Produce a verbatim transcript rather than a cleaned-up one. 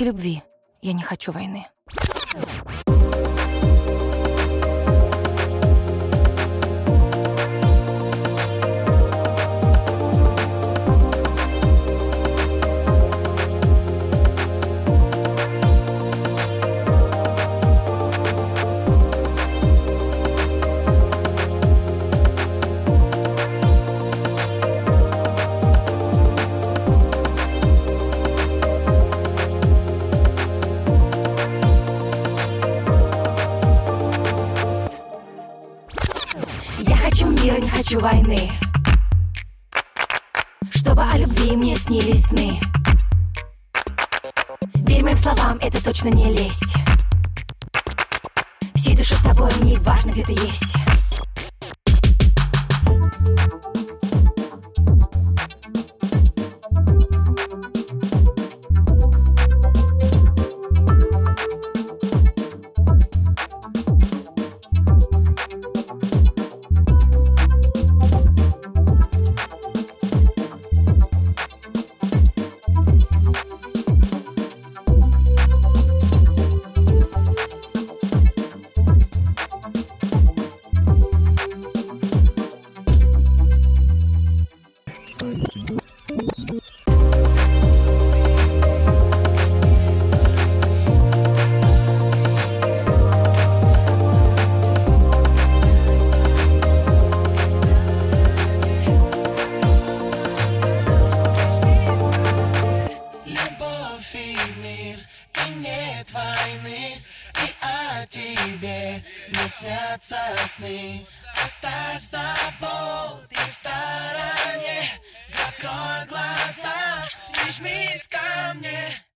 хочу любви, я не хочу войны. Я хочу мира, не хочу войны, чтобы о любви мне снились сны. Верь моим словам, это точно не лесть. Всей душе с тобой, не важно, где ты есть. Войны, и о тебе не снятся сны. Оставь заботы в стороне, закрой глаза, прижмись ко мне.